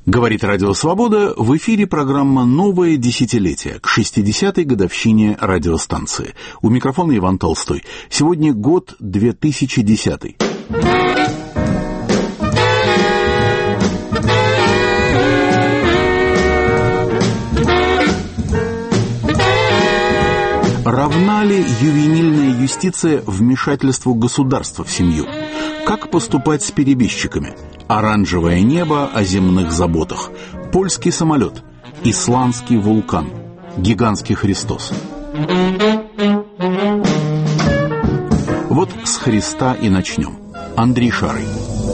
Говорит Радио Свобода, в эфире программа «Новое десятилетие» к 60-й годовщине радиостанции. У микрофона Иван Толстой. Сегодня год 2010. Равна ли ювенильная юстиция вмешательству государства в семью? Как поступать с перебежчиками? Оранжевое небо о земных заботах. Польский самолет. Исландский вулкан. Гигантский Христос. Вот с Христа и начнем. Андрей Шарый.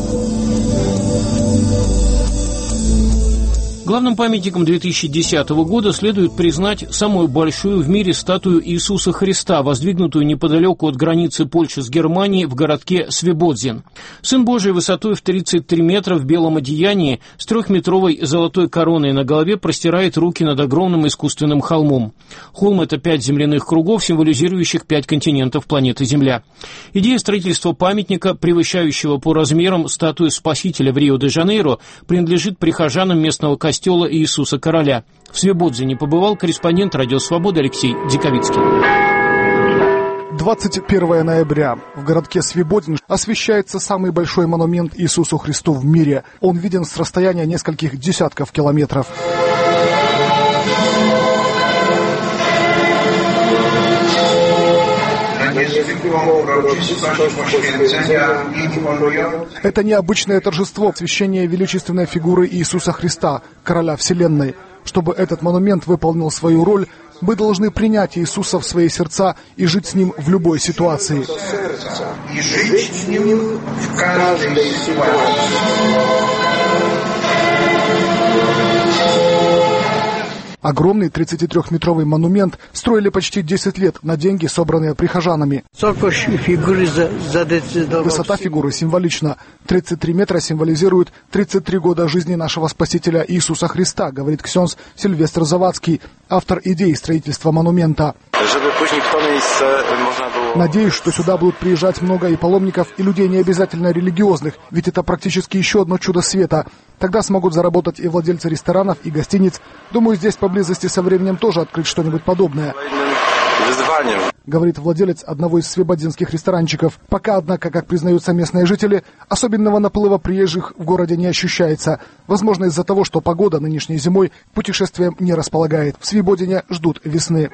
Главным памятником 2010 года следует признать самую большую в мире статую Иисуса Христа, воздвигнутую неподалеку от границы Польши с Германией в городке Свебодзин. Сын Божий высотой в 33 метра в белом одеянии с 3-метровой золотой короной на голове простирает руки над огромным искусственным холмом. Холм – это 5 земляных кругов, символизирующих 5 континентов планеты Земля. Идея строительства памятника, превышающего по размерам статую Спасителя в Рио-де-Жанейро, принадлежит прихожанам местного костела Иисуса Короля. В Свебодзине побывал корреспондент «Радио Свобода» Алексей Диковицкий. 21 ноября в городке Свебодзин освещается самый большой монумент Иисусу Христу в мире. Он виден с расстояния нескольких десятков километров. Это необычное торжество освящения величественной фигуры Иисуса Христа, Короля Вселенной. Чтобы этот монумент выполнил свою роль, мы должны принять Иисуса в свои сердца и жить с Ним в любой ситуации. И жить с Ним в каждой ситуации. Огромный 33-метровый монумент строили почти 10 лет на деньги, собранные прихожанами. Высота фигуры символична. 33 метра символизирует 33 года жизни нашего Спасителя Иисуса Христа, говорит ксенз Сильвестр Завадский, автор идеи строительства монумента. Надеюсь, что сюда будут приезжать много и паломников, и людей не обязательно религиозных, ведь это практически еще одно чудо света. Тогда смогут заработать и владельцы ресторанов, и гостиниц. Думаю, здесь поблизости со временем тоже открыть что-нибудь подобное. Говорит владелец одного из свебодзинских ресторанчиков. Пока, однако, как признаются местные жители, особенного наплыва приезжих в городе не ощущается. Возможно, из-за того, что погода нынешней зимой к путешествиям не располагает. В Свебодзине ждут весны.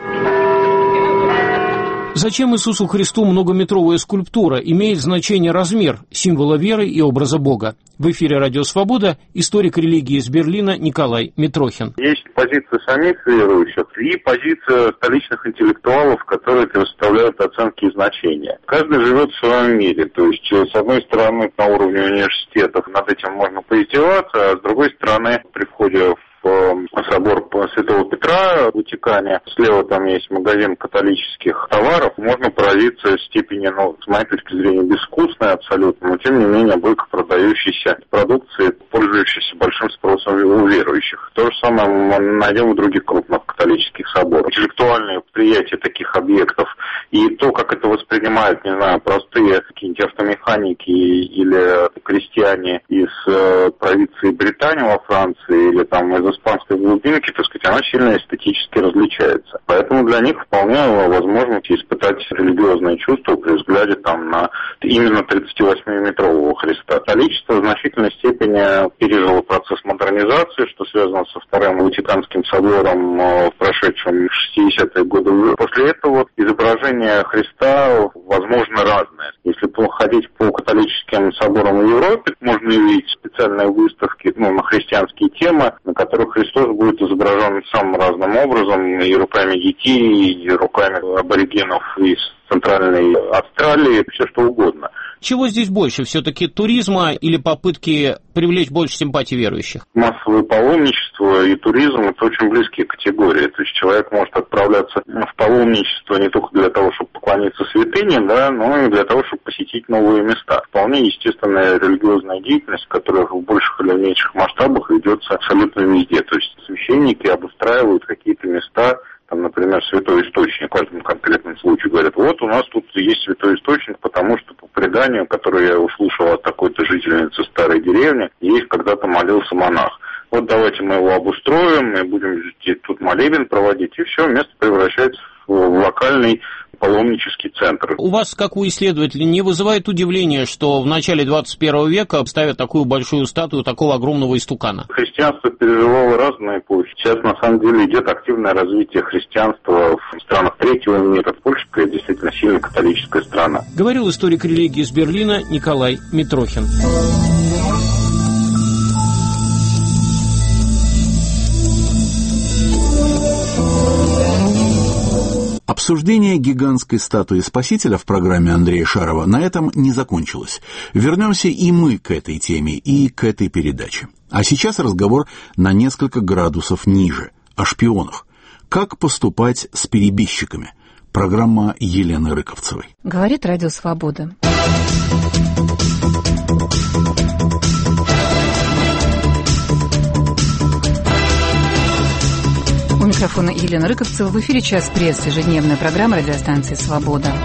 Зачем Иисусу Христу многометровая скульптура? Имеет значение размер, символа веры и образа Бога. В эфире «Радио Свобода» историк религии из Берлина Николай Митрохин. Есть позиция самих верующих и позиция столичных интеллектуалов, которые выставляют оценки и значения. Каждый живет в своем мире. То есть, с одной стороны, на уровне университетов над этим можно поиздеваться, а с другой стороны, при входе в собор Святого Петра в Ватикане. Слева там есть магазин католических товаров. Можно поразиться степени, с моей точки зрения, безвкусной абсолютно, но тем не менее бойко продающейся продукции, пользующейся большим спросом у верующих. То же самое мы найдем в других крупных католических соборах. Интеллектуальное восприятие таких объектов и то, как это воспринимают, не знаю, простые какие-нибудь автомеханики или крестьяне из провинции Британии во Франции или там из испанской глубинки, так сказать, она сильно эстетически различается. Поэтому для них вполне возможно испытать религиозные чувства при взгляде там на именно 38-метрового Христа. Количество в значительной степени пережило процесс модернизации, что связано со Вторым Ватиканским собором в прошедшем 60-е годы. После этого изображения Христа возможно разные. Если ходить по католическим соборам в Европе, можно увидеть специальные выставки на христианские темы, на которых Христос будет изображен самым разным образом, и руками детей, и руками аборигенов из Центральной Австралии, все что угодно. Чего здесь больше? Все-таки туризма или попытки привлечь больше симпатий верующих? Массовое паломничество и туризм – это очень близкие категории. То есть человек может отправляться в паломничество не только для того, чтобы поклониться святыне, но и для того, чтобы посетить новые места. Вполне естественная религиозная деятельность, которая в больших или меньших масштабах ведется абсолютно везде. То есть священники обустраивают какие-то места, например, святой источник, в каждом конкретном случае говорят, вот у нас тут есть святой источник, потому что по преданию, которое я услышал от такой-то жительницы старой деревни, здесь когда-то молился монах. вот давайте мы его обустроим, мы будем тут молебен проводить, и все, место превращается в локальный паломнический центр. У вас, как у исследователя, не вызывает удивления, что в начале 21 века ставят такую большую статую такого огромного истукана? Христианство переживало разные эпохи. Сейчас, на самом деле, идет активное развитие христианства в странах третьего мира. Польша действительно сильно католическая страна. Говорил историк религии из Берлина Николай Митрохин. Обсуждение гигантской статуи Спасителя в программе Андрея Шарова на этом не закончилось. Вернемся и мы к этой теме, и к этой передаче. А сейчас разговор на несколько градусов ниже, о шпионах. Как поступать с перебежчиками? Программа Елены Рыковцевой. Говорит Радио Свобода. У микрофона Елена Рыковцева. В эфире «Час прессы», ежедневная программа радиостанции «Свобода».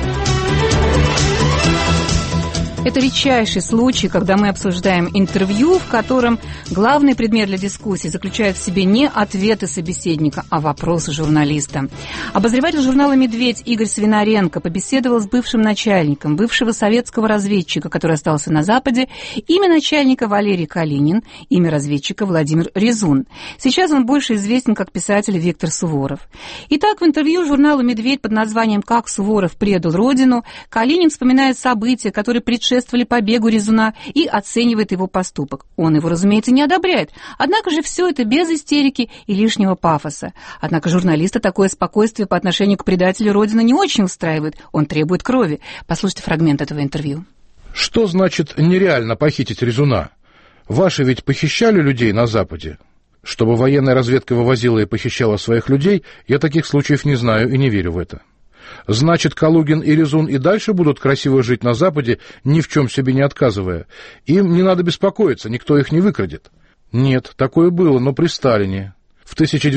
Это редчайший случай, когда мы обсуждаем интервью, в котором главный предмет для дискуссии заключает в себе не ответы собеседника, а вопросы журналиста. Обозреватель журнала «Медведь» Игорь Свинаренко побеседовал с бывшим начальником, бывшего советского разведчика, который остался на Западе, имя начальника Валерий Калинин, имя разведчика Владимир Резун. Сейчас он больше известен как писатель Виктор Суворов. Итак, в интервью журналу «Медведь» под названием «Как Суворов предал Родину» Калинин вспоминает события, которые предшествовали побегу Резуна, и оценивает его поступок. Он его, разумеется, не одобряет. Однако же все это без истерики и лишнего пафоса. Однако журналиста такое спокойствие по отношению к предателю Родины не очень устраивает. Он требует крови. Послушайте фрагмент этого интервью. Что значит нереально похитить Резуна? Ваши ведь похищали людей на Западе? Чтобы военная разведка вывозила и похищала своих людей, я таких случаев не знаю и не верю в это. Значит, Калугин и Резун и дальше будут красиво жить на Западе, ни в чем себе не отказывая. Им не надо беспокоиться, никто их не выкрадет. Нет, такое было, но при Сталине. В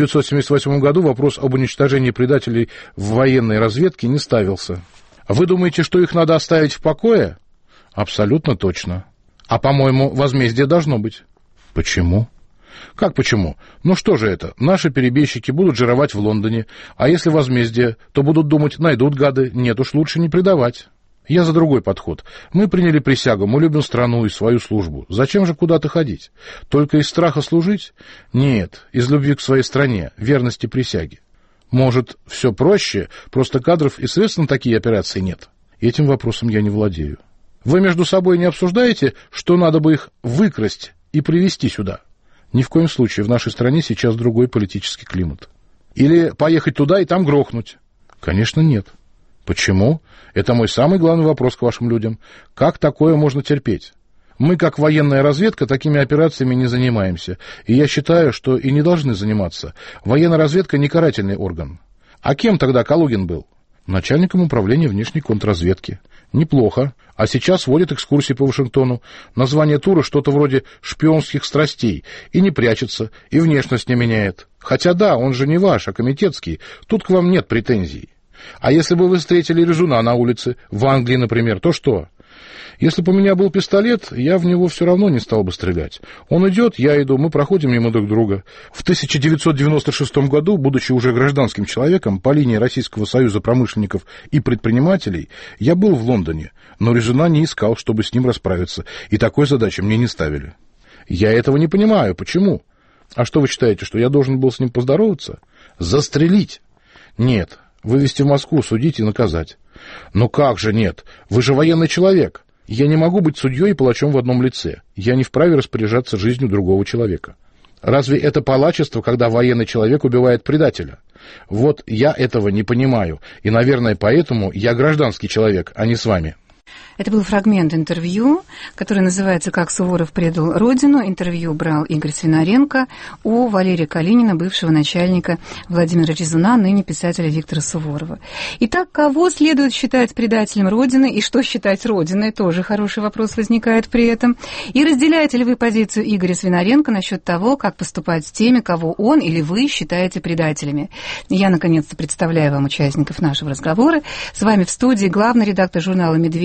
1978 году вопрос об уничтожении предателей в военной разведке не ставился. Вы думаете, что их надо оставить в покое? Абсолютно точно. А, по-моему, возмездие должно быть. Почему? Как почему? Ну что же это? Наши перебежчики будут жировать в Лондоне, а если возмездие, то будут думать, найдут гады, нет уж, лучше не предавать. Я за другой подход. Мы приняли присягу, мы любим страну и свою службу. Зачем же куда-то ходить? Только из страха служить? Нет, из любви к своей стране, верности присяге. Может, все проще, просто кадров и средств на такие операции нет? Этим вопросом я не владею. Вы между собой не обсуждаете, что надо бы их выкрасть и привезти сюда? Ни в коем случае, в нашей стране сейчас другой политический климат. Или поехать туда и там грохнуть? Конечно, нет. Почему? Это мой самый главный вопрос к вашим людям. Как такое можно терпеть? Мы, как военная разведка, такими операциями не занимаемся. И я считаю, что и не должны заниматься. Военная разведка не карательный орган. А кем тогда Калугин был? Начальником управления внешней контрразведки. Неплохо. А сейчас водит экскурсии по Вашингтону. Название тура что-то вроде «Шпионских страстей». И не прячется, и внешность не меняет. Хотя да, он же не ваш, а комитетский. Тут к вам нет претензий. А если бы вы встретили Резуна на улице, в Англии, например, то что? Если бы у меня был пистолет, я в него все равно не стал бы стрелять. Он идет, я иду, мы проходим мимо друг друга. В 1996 году, будучи уже гражданским человеком, по линии Российского союза промышленников и предпринимателей, я был в Лондоне, но Резуна не искал, чтобы с ним расправиться, и такой задачи мне не ставили. Я этого не понимаю. Почему? А что вы считаете, что я должен был с ним поздороваться? Застрелить? Нет. Вывести в Москву, судить и наказать. Но как же нет? Вы же военный человек. Я не могу быть судьей и палачом в одном лице. Я не вправе распоряжаться жизнью другого человека. Разве это палачество, когда военный человек убивает предателя? Вот я этого не понимаю. И, наверное, поэтому я гражданский человек, а не с вами. Это был фрагмент интервью, который называется «Как Суворов предал Родину». Интервью брал Игорь Свинаренко у Валерия Калинина, бывшего начальника Владимира Резуна, ныне писателя Виктора Суворова. Итак, кого следует считать предателем Родины и что считать Родиной? Тоже хороший вопрос возникает при этом. И разделяете ли вы позицию Игоря Свинаренко насчет того, как поступать с теми, кого он или вы считаете предателями? Я, наконец-то, представляю вам участников нашего разговора. С вами в студии главный редактор журнала «Медведь»,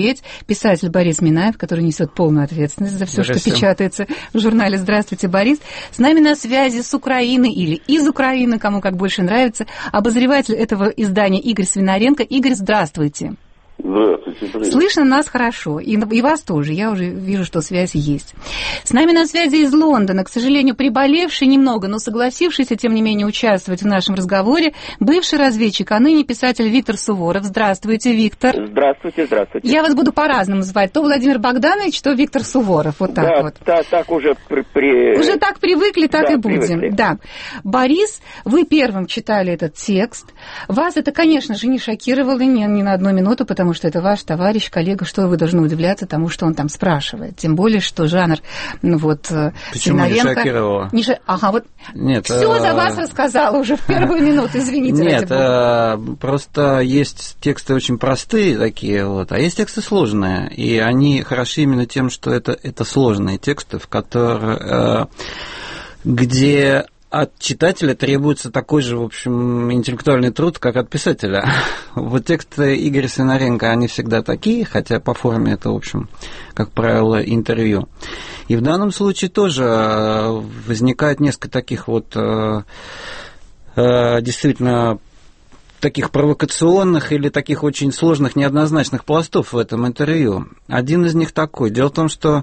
писатель Борис Минаев, который несет полную ответственность за все, что печатается в журнале. Здравствуйте, Борис. С нами на связи с Украины или из Украины, кому как больше нравится, обозреватель этого издания Игорь Свинаренко. Игорь, здравствуйте. Здравствуйте, привет. Слышно нас хорошо, и вас тоже, я уже вижу, что связь есть. С нами на связи из Лондона, к сожалению, приболевший немного, но согласившийся, тем не менее, участвовать в нашем разговоре, бывший разведчик, а ныне писатель Виктор Суворов. Здравствуйте, Виктор. Здравствуйте, здравствуйте. Я вас буду по-разному звать, то Владимир Богданович, то Виктор Суворов, вот так да, вот. Да, так уже Уже так привыкли, так да, и будем. Привыкли. Да. Борис, вы первым читали этот текст. Вас это, конечно же, не шокировало ни на одну минуту, потому что это ваш товарищ, коллега, что вы должны удивляться тому, что он там спрашивает. Тем более, что жанр, Почему не шокировало? Ага, вот нет, все за вас рассказала уже в первую минуту, извините. Нет, просто есть тексты очень простые такие, а есть тексты сложные, и они хороши именно тем, что это сложные тексты, в которых, где от читателя требуется такой же, в общем, интеллектуальный труд, как от писателя. Вот тексты Игоря Свинаренко, они всегда такие, хотя по форме это, в общем, как правило, интервью. И в данном случае тоже возникает несколько таких действительно таких провокационных или таких очень сложных, неоднозначных пластов в этом интервью. Один из них такой. Дело в том, что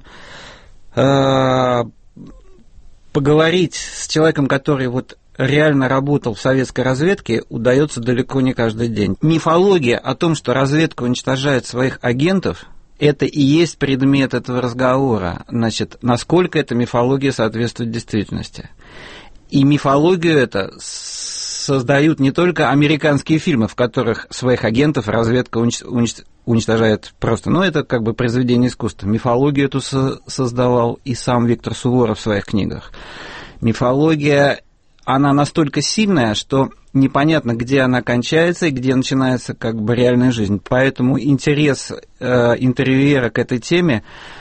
поговорить с человеком, который реально работал в советской разведке, удается далеко не каждый день. Мифология о том, что разведка уничтожает своих агентов, это и есть предмет этого разговора. Значит, насколько эта мифология соответствует действительности. И мифологию это создают не только американские фильмы, в которых своих агентов разведка уничтожает просто. Но это как бы произведение искусства. Мифологию эту создавал и сам Виктор Суворов в своих книгах. Мифология, она настолько сильная, что непонятно, где она кончается и где начинается как бы реальная жизнь. Поэтому интерес интервьюера к этой теме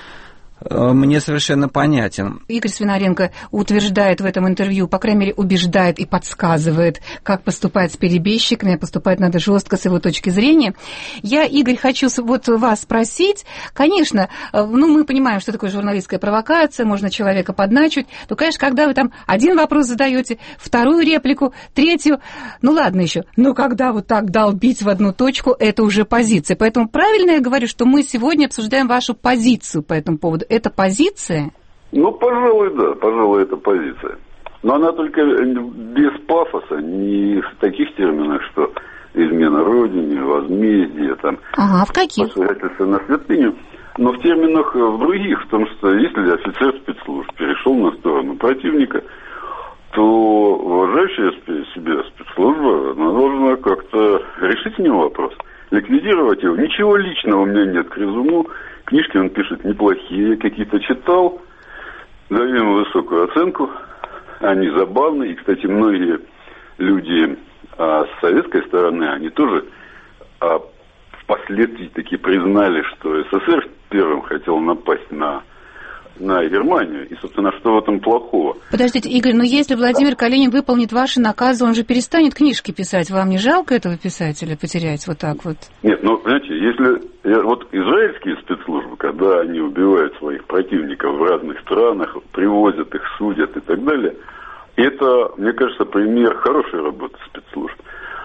мне совершенно понятен. Игорь Свинаренко утверждает в этом интервью, по крайней мере, убеждает и подсказывает, как поступать с перебежчиками, поступать надо жестко с его точки зрения. Я, Игорь, хочу вас спросить. Конечно, мы понимаем, что такое журналистская провокация, можно человека подначить. То, конечно, когда вы там один вопрос задаете, вторую реплику, третью, ладно еще. Но когда так долбить в одну точку, это уже позиция. Поэтому правильно я говорю, что мы сегодня обсуждаем вашу позицию по этому поводу. Это позиция? Пожалуй, да, это позиция. Но она только без пафоса, не в таких терминах, что измена Родине, возмездие, в каких? посягательство на святыню, но в терминах в других, в том, что если офицер спецслужб перешел на сторону противника, то уважающая себя спецслужба, она должна как-то решить с ним вопрос, ликвидировать его. Ничего личного у меня нет к Резуну. Книжки он пишет неплохие, какие-то читал, даю ему высокую оценку, они забавные. И, кстати, многие люди с советской стороны, они тоже впоследствии таки признали, что СССР первым хотел напасть на Германию. И, собственно, что в этом плохого? Подождите, Игорь, но если Владимир Калинин выполнит ваши наказы, он же перестанет книжки писать. Вам не жалко этого писателя потерять вот так вот? Нет, знаете, если израильские спецслужбы, когда они убивают своих противников в разных странах, привозят их, судят и так далее, это, мне кажется, пример хорошей работы спецслужб.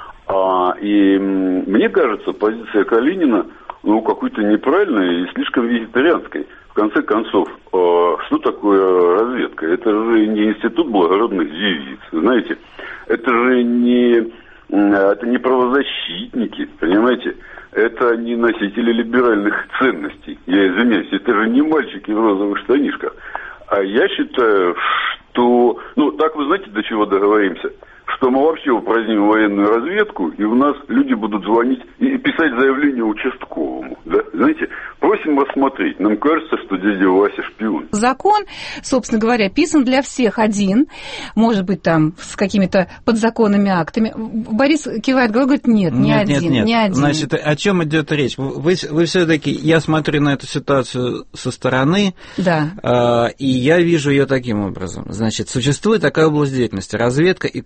И мне кажется, позиция Калинина какой-то неправильной и слишком вегетарианской. В конце концов, что такое разведка? Это же не институт благородных девиц, знаете. Это же не правозащитники, понимаете. Это не носители либеральных ценностей. Я извиняюсь, это же не мальчики в розовых штанишках. А я считаю, что... так вы знаете, до чего договоримся? Что мы вообще упраздним военную разведку, и у нас люди будут звонить и писать заявление участковому. Да? Знаете, просим вас смотреть. Нам кажется, что дядя Вася шпион. Закон, собственно говоря, писан для всех один. Может быть, там с какими-то подзаконными актами. Борис кивает головой, говорит, нет, не один. Значит, о чем идет речь? Вы все-таки, я смотрю на эту ситуацию со стороны, да. И я вижу ее таким образом. Значит, существует такая область деятельности, разведка и контрразведка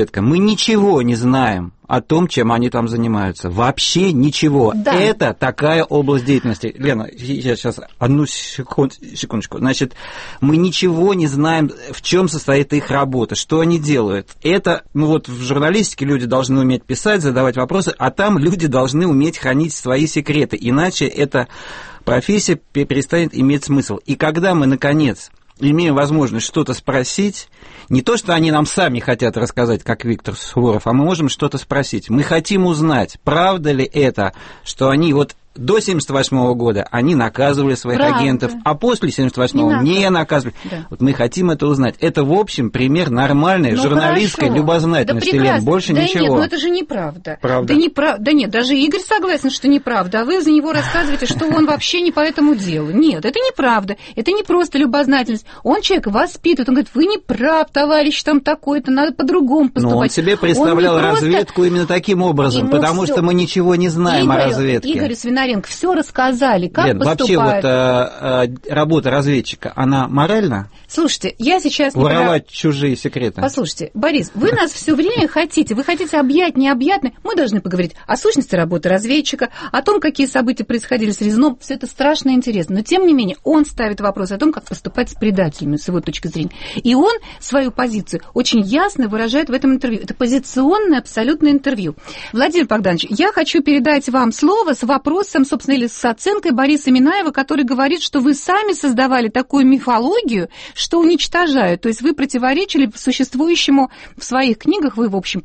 разведка, мы ничего не знаем о том, чем они там занимаются. Вообще ничего. Да. Это такая область деятельности. Лена, я сейчас одну секундочку. Значит, мы ничего не знаем, в чем состоит их работа, что они делают. Это, в журналистике люди должны уметь писать, задавать вопросы, а там люди должны уметь хранить свои секреты. Иначе эта профессия перестанет иметь смысл. И когда мы, наконец, имеем возможность что-то спросить, не то, что они нам сами хотят рассказать, как Виктор Суворов, а мы можем что-то спросить. Мы хотим узнать, правда ли это, что они до 1978 года они наказывали своих агентов, а после 1978 не наказывали. Да. Мы хотим это узнать. Это, в общем, пример нормальной журналистской любознательности, Лен, больше ничего. Нет, это же неправда. Правда. Да нет, даже Игорь согласен, что неправда, а вы за него рассказываете, что он вообще не по этому делу. Нет, это неправда. Это не просто любознательность. Он человек воспитывает, он говорит, вы не прав, товарищ, там такой-то, надо по-другому поступать. Но он себе представлял разведку именно таким образом, потому что мы ничего не знаем о разведке. Игорь Свинаренко все рассказали, как Лен, поступают. Вообще работа разведчика, она моральна? Слушайте, я сейчас... Воровать чужие секреты. Послушайте, Борис, вы нас все время хотите, вы хотите объять необъятное. Мы должны поговорить о сущности работы разведчика, о том, какие события происходили с Резуном. Все это страшно интересно. Но, тем не менее, он ставит вопрос о том, как поступать с предателями, с его точки зрения. И он свою позицию очень ясно выражает в этом интервью. Это позиционное абсолютное интервью. Владимир Богданович, я хочу передать вам слово с вопросом, собственно, или с оценкой Бориса Минаева, который говорит, что вы сами создавали такую мифологию, что уничтожают. То есть вы противоречили существующему в своих книгах, вы, в общем,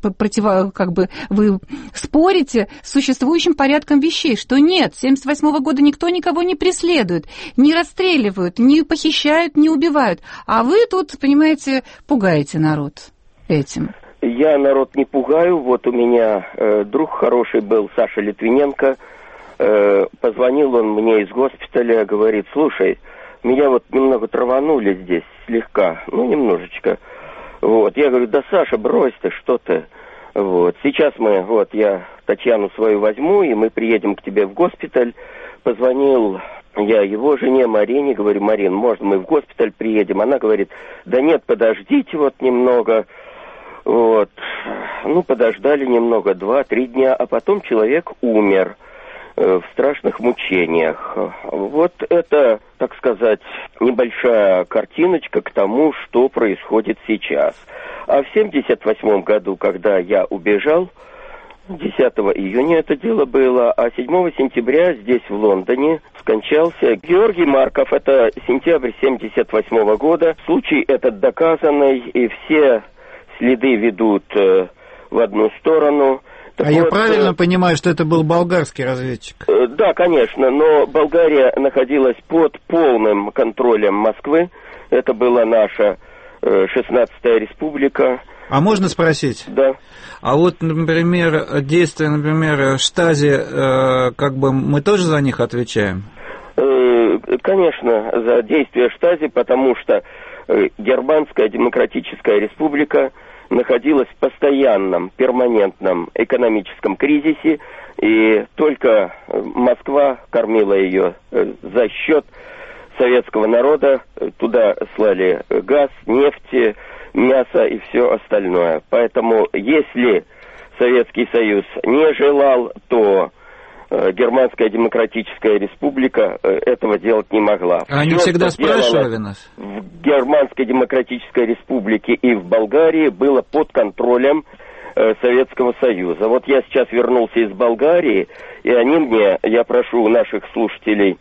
вы спорите с существующим порядком вещей, что нет, с 1978 года никто никого не преследует, не расстреливают, не похищают, не убивают. А вы тут, понимаете, пугаете народ этим. Я народ не пугаю. Вот у меня друг хороший был, Саша Литвиненко. Позвонил он мне из госпиталя, говорит, слушай, меня немного траванули здесь, слегка, немножечко. Я говорю, да, Саша, брось ты, что ты. Сейчас я Татьяну свою возьму, и мы приедем к тебе в госпиталь. Позвонил я его жене Марине, говорю, Марин, можно мы в госпиталь приедем? Она говорит, да нет, подождите немного. Подождали немного, 2-3 дня, а потом человек умер в страшных мучениях. Это, так сказать, небольшая картиночка к тому, что происходит сейчас. А в 1978 году, когда я убежал, 10 июня это дело было, а 7 сентября здесь, в Лондоне, скончался Георгий Марков. Это сентябрь 1978 года. Случай этот доказанный, и все следы ведут в одну сторону. Так я правильно понимаю, что это был болгарский разведчик? Да, конечно, но Болгария находилась под полным контролем Москвы. Это была наша 16-я республика. А можно спросить? Да. А например, действия, Штази, мы тоже за них отвечаем? Конечно, за действия Штази, потому что Германская Демократическая Республика находилась в постоянном, перманентном экономическом кризисе, и только Москва кормила ее за счет советского народа. Туда слали газ, нефть, мясо и все остальное. Поэтому, если Советский Союз не желал, то Германская Демократическая Республика этого делать не могла. Они всегда спрашивали нас? В Германской Демократической Республике и в Болгарии было под контролем Советского Союза. Я сейчас вернулся из Болгарии, и я прошу наших слушателей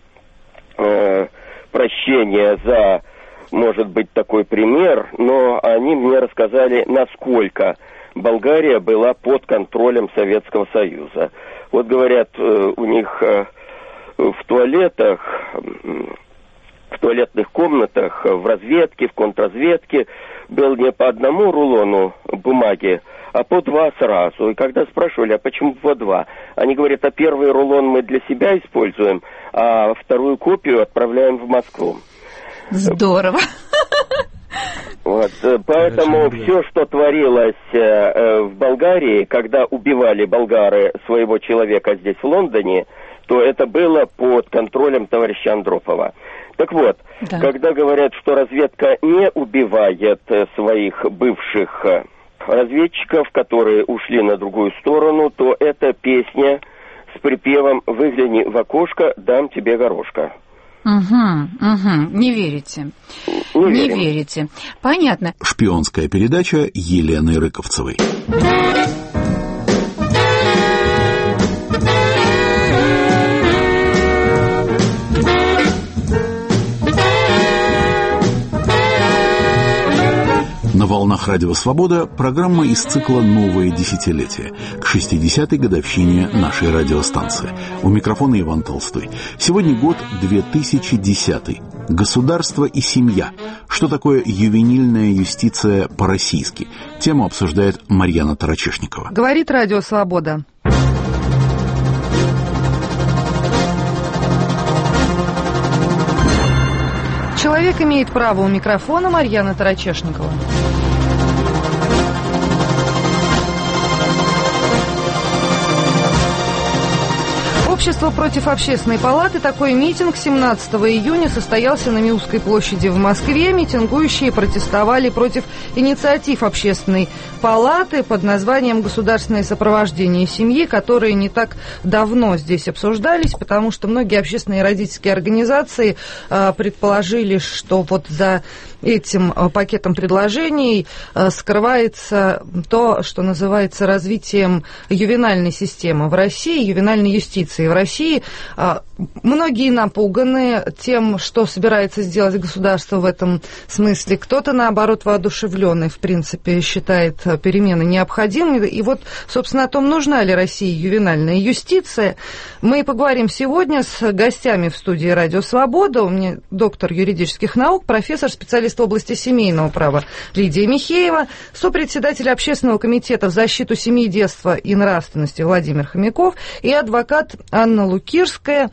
прощения за, может быть, такой пример, но они мне рассказали, насколько Болгария была под контролем Советского Союза. Говорят, у них в туалетах, в туалетных комнатах, в разведке, в контрразведке был не по одному рулону бумаги, а по 2 сразу. И когда спрашивали, а почему по 2? Они говорят, а первый рулон мы для себя используем, а вторую копию отправляем в Москву. Здорово. Поэтому все, что творилось в Болгарии, когда убивали болгары своего человека здесь, в Лондоне, то это было под контролем товарища Андропова. Так вот, когда говорят, что разведка не убивает своих бывших разведчиков, которые ушли на другую сторону, то это песня с припевом «Выгляни в окошко, дам тебе горошка». Не верите. Не верите. Понятно. Шпионская передача Елены Рыковцевой. На волнах Радио Свобода программа из цикла «Новое десятилетие» к 60-й годовщине нашей радиостанции. У микрофона Иван Толстой. Сегодня год 2010. Государство и семья. Что такое ювенильная юстиция по-российски? Тему обсуждает Марьяна Тарачешникова. Говорит Радио Свобода. Человек имеет право. У микрофона Марьяна Тарачешникова. Общество против Общественной палаты. Такой митинг 17 июня состоялся на Миусской площади в Москве. Митингующие протестовали против инициатив Общественной палаты под названием «Государственное сопровождение семьи», которые не так давно здесь обсуждались, потому что многие общественные и родительские организации предположили, что вот за этим пакетом предложений скрывается то, что называется развитием ювенальной системы в России, ювенальной юстиции в России. Многие напуганы тем, что собирается сделать государство в этом смысле. Кто-то, наоборот, воодушевленный, в принципе, считает перемены необходимыми. И вот, собственно, о том, нужна ли России ювенальная юстиция, мы поговорим сегодня с гостями в студии «Радио Свобода». У меня доктор юридических наук, профессор, специалист в области семейного права Лидия Михеева, сопредседатель Общественного комитета в защиту семьи, детства и нравственности Владимир Хомяков и адвокат Анна Лукирская.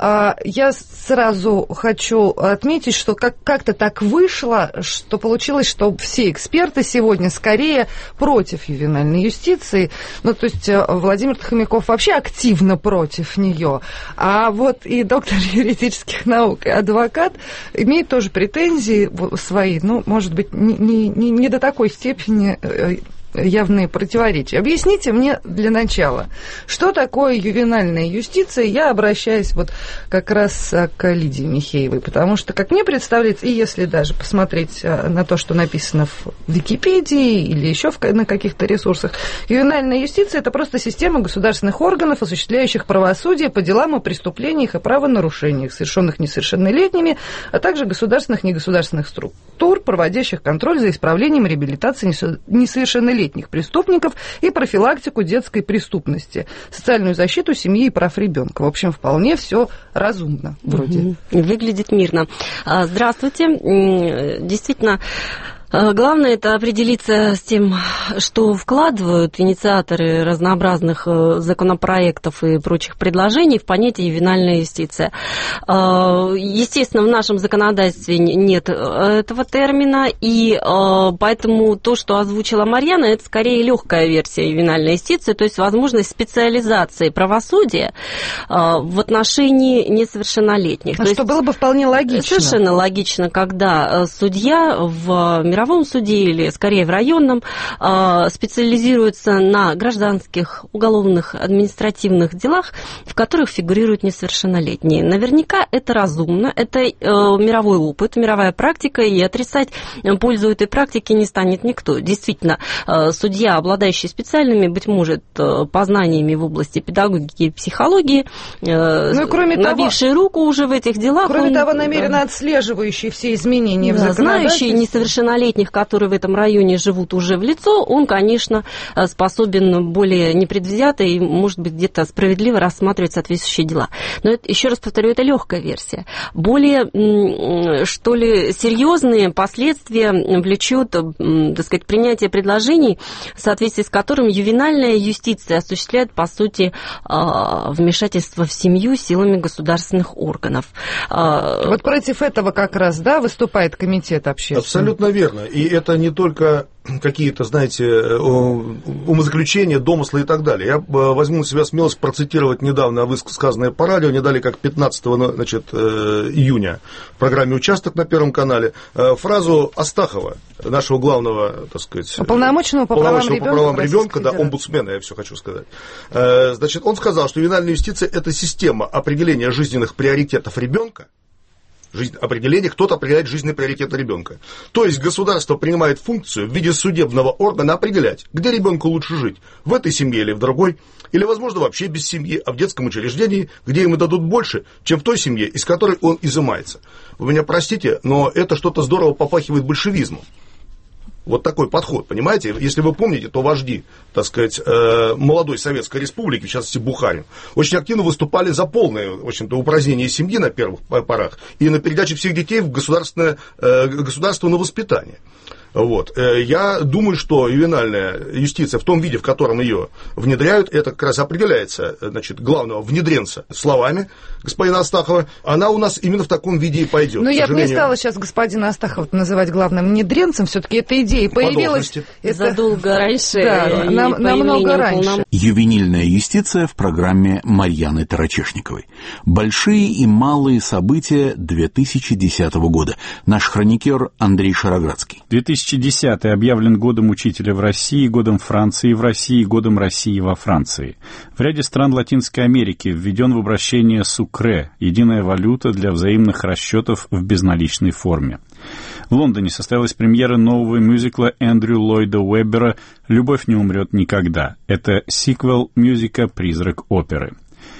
Я сразу хочу отметить, что как-то так вышло, что получилось, что все эксперты сегодня скорее против ювенальной юстиции. Ну, то есть Владимир Хомяков вообще активно против нее. А вот и доктор юридических наук, и адвокат имеет тоже претензии свои, ну, может быть, не до такой степени явные противоречия. Объясните мне для начала, что такое ювенальная юстиция. Я обращаюсь вот как раз к Лидии Михеевой, потому что, как мне представляется, и если даже посмотреть на то, что написано в Википедии или еще на каких-то ресурсах, ювенальная юстиция – это просто система государственных органов, осуществляющих правосудие по делам о преступлениях и правонарушениях, совершенных несовершеннолетними, а также государственных и негосударственных структур, проводящих контроль за исправлением и реабилитацией несовершеннолетних преступников и профилактику детской преступности, социальную защиту семьи и прав ребенка. В общем, вполне все разумно вроде. Выглядит мирно. Здравствуйте. Действительно, главное – это определиться с тем, что вкладывают инициаторы разнообразных законопроектов и прочих предложений в понятие ювенальная юстиция. Естественно, в нашем законодательстве нет этого термина, и поэтому то, что озвучила Марьяна, это скорее легкая версия ювенальной юстиции, то есть возможность специализации правосудия в отношении несовершеннолетних. Что было бы вполне логично. Совершенно логично, когда судья в мировом суде или, скорее, в районном специализируется на гражданских, уголовных, административных делах, в которых фигурируют несовершеннолетние. Наверняка это разумно, это мировой опыт, мировая практика, и отрицать пользу этой практики не станет никто. Действительно, судья, обладающий специальными, быть может, познаниями в области педагогики и психологии, набивший руку уже в этих делах. Кроме того, намеренно отслеживающий все изменения в законодательстве. Знающий несовершеннолетних, которые в этом районе живут уже в лицо, он, конечно, способен более непредвзято и, может быть, где-то справедливо рассматривать соответствующие дела. Но это, еще раз повторю, это легкая версия. Более, что ли, серьезные последствия влечет, так сказать, принятие предложений, в соответствии с которым ювенальная юстиция осуществляет, по сути, вмешательство в семью силами государственных органов. Вот против этого как раз, да, выступает комитет общественный? Абсолютно верно. Конечно. И это не только какие-то, знаете, умозаключения, домыслы и так далее. Я возьму на себя смелость процитировать недавно высказанное по радио, не далее как 15 июня в программе «Участок» на Первом канале, фразу Астахова, нашего главного, так сказать, полномоченного по правам ребенка, да, омбудсмена, я все хочу сказать. Значит, он сказал, что ювенальная юстиция – это система определения жизненных приоритетов ребенка, определение, кто-то определяет жизненные приоритеты ребенка. То есть государство принимает функцию в виде судебного органа определять, где ребенку лучше жить, в этой семье или в другой, или, возможно, вообще без семьи, а в детском учреждении, где ему дадут больше, чем в той семье, из которой он изымается. Вы меня простите, но это что-то здорово попахивает большевизмом. Вот такой подход, понимаете? Если вы помните, то вожди, так сказать, молодой Советской Республики, в частности Бухарин, очень активно выступали за полное, в общем-то, упразднение семьи на первых порах и на передачу всех детей в государство на воспитание. Вот. Я думаю, что ювенальная юстиция в том виде, в котором ее внедряют, это как раз определяется, значит, главного внедренца словами господина Астахова, она у нас именно в таком виде и пойдет. Но я бы не стала сейчас господина Астахова называть главным внедренцем, все-таки эта идея появилась задолго раньше, да, намного раньше. Ювенильная юстиция в программе Марьяны Тарачешниковой. Большие и малые события 2010 года. Наш хроникер Андрей Шароградский. 2010 объявлен годом учителя в России, годом Франции в России, годом России во Франции. В ряде стран Латинской Америки введен в обращение сукре – единая валюта для взаимных расчетов в безналичной форме. В Лондоне состоялась премьера нового мюзикла Эндрю Ллойда Уэббера «Любовь не умрет никогда». Это сиквел мюзикла «Призрак оперы».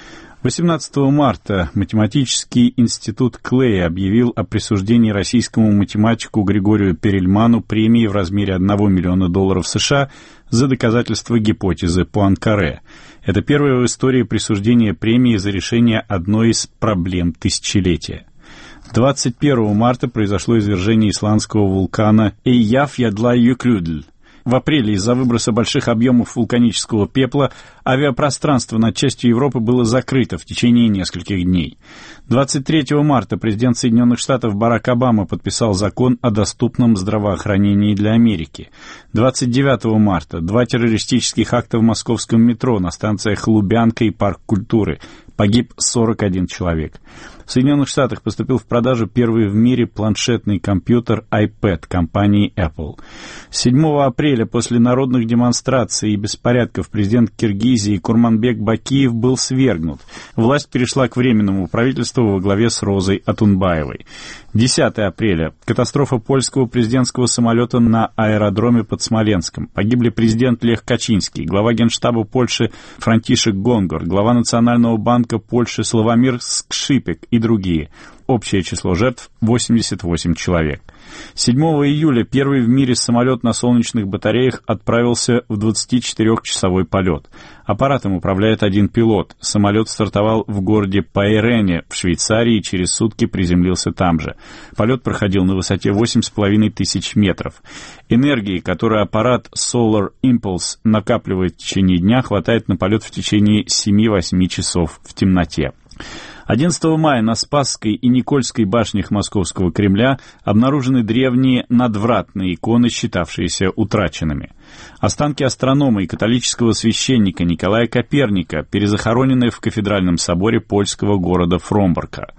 18 марта Математический институт Клея объявил о присуждении российскому математику Григорию Перельману премии в размере $1 миллиона США за доказательство гипотезы Пуанкаре. Это первое в истории присуждение премии за решение одной из проблем тысячелетия. 21 марта произошло извержение исландского вулкана Эйяфьядлай-Юклюдль. В апреле из-за выброса больших объемов вулканического пепла авиапространство над частью Европы было закрыто в течение нескольких дней. 23 марта президент Соединенных Штатов Барак Обама подписал закон о доступном здравоохранении для Америки. 29 марта 2 террористических акта в московском метро на станциях Лубянка и Парк культуры. Погиб 41 человек. В Соединенных Штатах поступил в продажу первый в мире планшетный компьютер iPad компании Apple. 7 апреля после народных демонстраций и беспорядков президент Киргизии Курманбек Бакиев был свергнут. Власть перешла к временному правительству во главе с Розой Атунбаевой. 10 апреля. Катастрофа польского президентского самолета на аэродроме под Смоленском. Погибли президент Лех Качинский, глава Генштаба Польши Франтишек Гонгор, глава Национального банка Польши Славомир Скшипек и другие. Общее число жертв – 88 человек. 7 июля первый в мире самолет на солнечных батареях отправился в 24-часовой полет. Аппаратом управляет один пилот. Самолет стартовал в городе Пайрене в Швейцарии и через сутки приземлился там же. Полет проходил на высоте 8500 метров. Энергии, которую аппарат Solar Impulse накапливает в течение дня, хватает на полет в течение 7-8 часов в темноте. 11 мая на Спасской и Никольской башнях Московского Кремля обнаружены древние надвратные иконы, считавшиеся утраченными. Останки астронома и католического священника Николая Коперника перезахоронены в кафедральном соборе польского города Фромборка.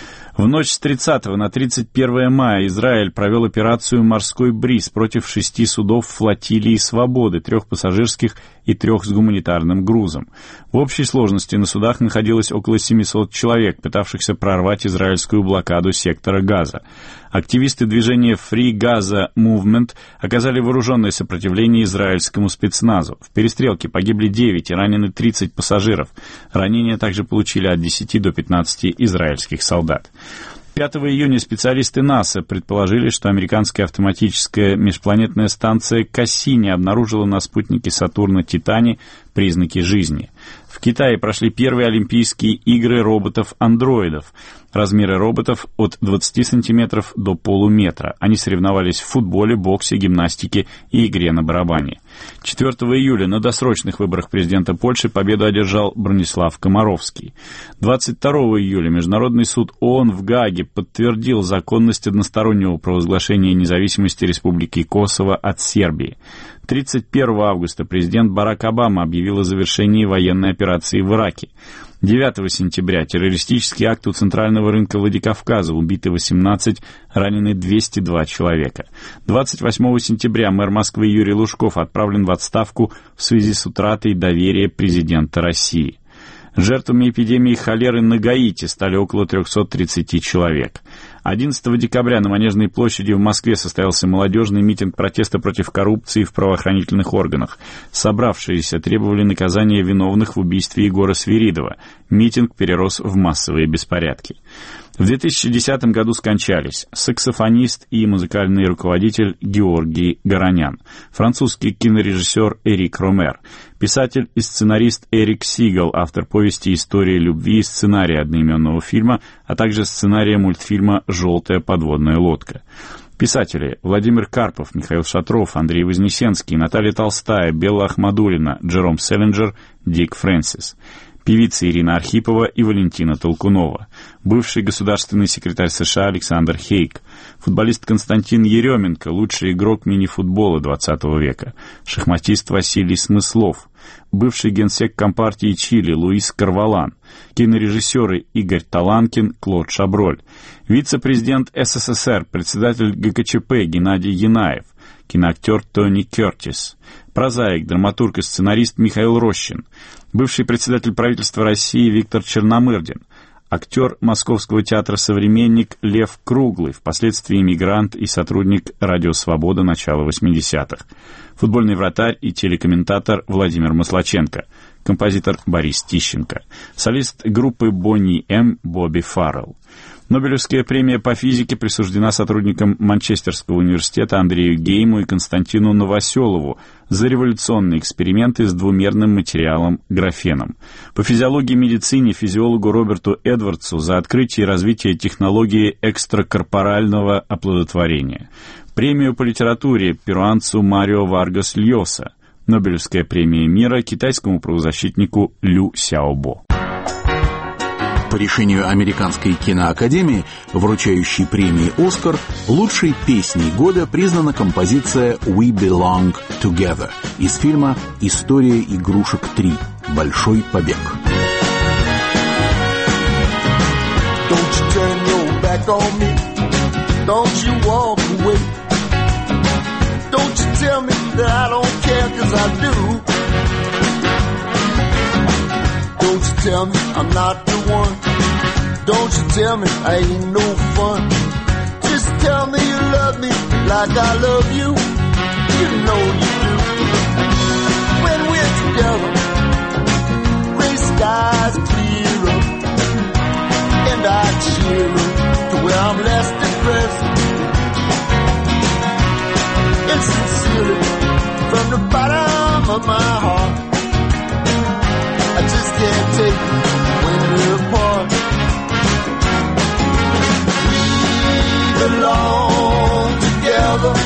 В ночь с 30 на 31 мая Израиль провел операцию «Морской бриз» против 6 судов флотилии «Свободы», 3 пассажирских и 3 с гуманитарным грузом. В общей сложности на судах находилось около 700 человек, пытавшихся прорвать израильскую блокаду сектора Газа. Активисты движения Free Gaza Movement оказали вооруженное сопротивление израильскому спецназу. В перестрелке погибли 9 и ранены 30 пассажиров. Ранения также получили от 10 до 15 израильских солдат. 5 июня специалисты НАСА предположили, что американская автоматическая межпланетная станция Кассини обнаружила на спутнике Сатурна Титане признаки жизни. В Китае прошли первые Олимпийские игры роботов-андроидов. Размеры роботов от 20 сантиметров до полуметра. Они соревновались в футболе, боксе, гимнастике и игре на барабане. 4 июля на досрочных выборах президента Польши победу одержал Бронислав Комаровский. 22 июля Международный суд ООН в Гааге подтвердил законность одностороннего провозглашения независимости Республики Косово от Сербии. 31 августа президент Барак Обама объявил о завершении военной операции в Ираке. 9 сентября террористический акт у центрального рынка Владикавказа. Убиты 18, ранены 202 человека. 28 сентября мэр Москвы Юрий Лужков отправлен в отставку в связи с утратой доверия президента России. Жертвами эпидемии холеры на Гаити стали около 330 человек. 11 декабря на Манежной площади в Москве состоялся молодежный митинг протеста против коррупции в правоохранительных органах. Собравшиеся требовали наказания виновных в убийстве Егора Свиридова. Митинг перерос в массовые беспорядки. В 2010 году скончались саксофонист и музыкальный руководитель Георгий Горонян, французский кинорежиссер Эрик Ромер, писатель и сценарист Эрик Сигал, автор повести «История любви» и сценария одноименного фильма, а также сценария мультфильма «Желтая подводная лодка». Писатели Владимир Карпов, Михаил Шатров, Андрей Вознесенский, Наталья Толстая, Белла Ахмадуллина, Джером Селлинджер, Дик Фрэнсис. Певицы Ирина Архипова и Валентина Толкунова, бывший государственный секретарь США Александр Хейк, футболист Константин Еременко, лучший игрок мини-футбола XX века, шахматист Василий Смыслов, бывший генсек Компартии Чили Луис Карвалан, кинорежиссеры Игорь Таланкин, Клод Шаброль, вице-президент СССР, председатель ГКЧП Геннадий Янаев, киноактер Тони Кертис, прозаик, драматург и сценарист Михаил Рощин, бывший председатель правительства России Виктор Черномырдин, актер Московского театра «Современник» Лев Круглый, впоследствии эмигрант и сотрудник «Радио Свобода» начала 80-х, футбольный вратарь и телекомментатор Владимир Маслаченко, композитор Борис Тищенко, солист группы Бонни М. Бобби Фаррелл. Нобелевская премия по физике присуждена сотрудникам Манчестерского университета Андрею Гейму и Константину Новоселову за революционные эксперименты с двумерным материалом графеном. По физиологии и медицине физиологу Роберту Эдвардсу за открытие и развитие технологии экстракорпорального оплодотворения. Премию по литературе перуанцу Марио Варгас Льоса. Нобелевская премия мира китайскому правозащитнику Лю Сяобо. По решению Американской киноакадемии, вручающей премии «Оскар», лучшей песней года признана композиция «We Belong Together» из фильма «История игрушек 3. Большой побег». Don't you turn your back on me. Don't you walk away. Don't you tell me that I don't care, 'cause I do. Don't you tell me I'm not the one. Don't you tell me I ain't no fun. Just tell me you love me like I love you. You know you do. When we're together, gray skies clear up, and I cheer up to where I'm less depressed. And sincerely, from the bottom of my heart, I just can't take it when we're apart. We belong together.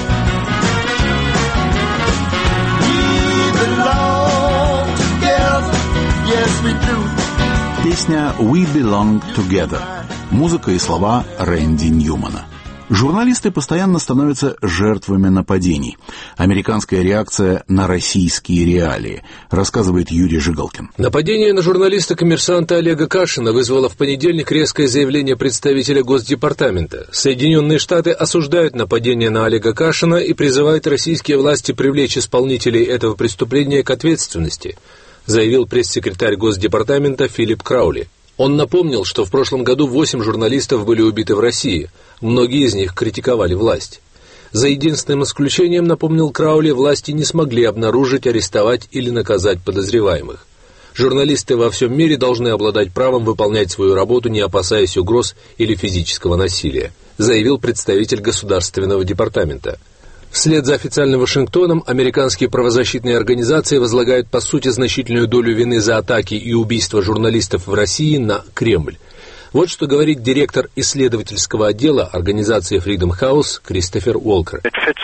We belong together. Yes, we do. Песня «We Belong Together». Музыка и слова Рэнди Ньюмана. Журналисты постоянно становятся жертвами нападений. Американская реакция на российские реалии, рассказывает Юрий Жигалкин. Нападение на журналиста-коммерсанта Олега Кашина вызвало в понедельник резкое заявление представителя Госдепартамента. Соединенные Штаты осуждают нападение на Олега Кашина и призывают российские власти привлечь исполнителей этого преступления к ответственности, заявил пресс-секретарь Госдепартамента Филипп Краули. Он напомнил, что в прошлом году 8 журналистов были убиты в России. Многие из них критиковали власть. За единственным исключением, напомнил Краули, власти не смогли обнаружить, арестовать или наказать подозреваемых. Журналисты во всем мире должны обладать правом выполнять свою работу, не опасаясь угроз или физического насилия, заявил представитель Государственного департамента. Вслед за официальным Вашингтоном американские правозащитные организации возлагают по сути значительную долю вины за атаки и убийства журналистов в России на Кремль. Вот что говорит директор исследовательского отдела организации Freedom House Кристофер Уолкер.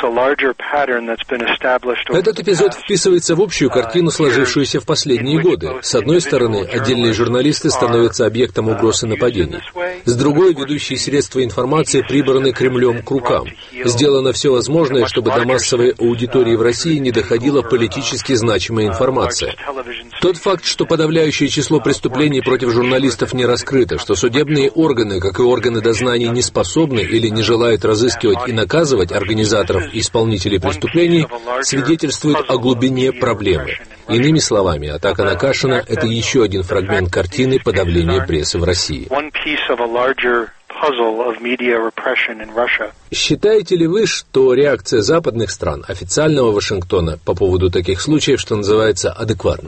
Этот эпизод вписывается в общую картину, сложившуюся в последние годы. С одной стороны, отдельные журналисты становятся объектом угроз и нападений. С другой, ведущие средства информации прибраны Кремлем к рукам. Сделано все возможное, чтобы до массовой аудитории в России не доходила политически значимая информация. Тот факт, что подавляющее число преступлений против журналистов не раскрыто, что судебные органы, как и органы дознания, не способны или не желают разыскивать и наказывать организаторов и исполнителей преступлений, свидетельствует о глубине проблемы. Иными словами, атака на Кашина – это еще один фрагмент картины подавления прессы в России. Считаете ли вы, что реакция западных стран, официального Вашингтона по поводу таких случаев, что называется, адекватна?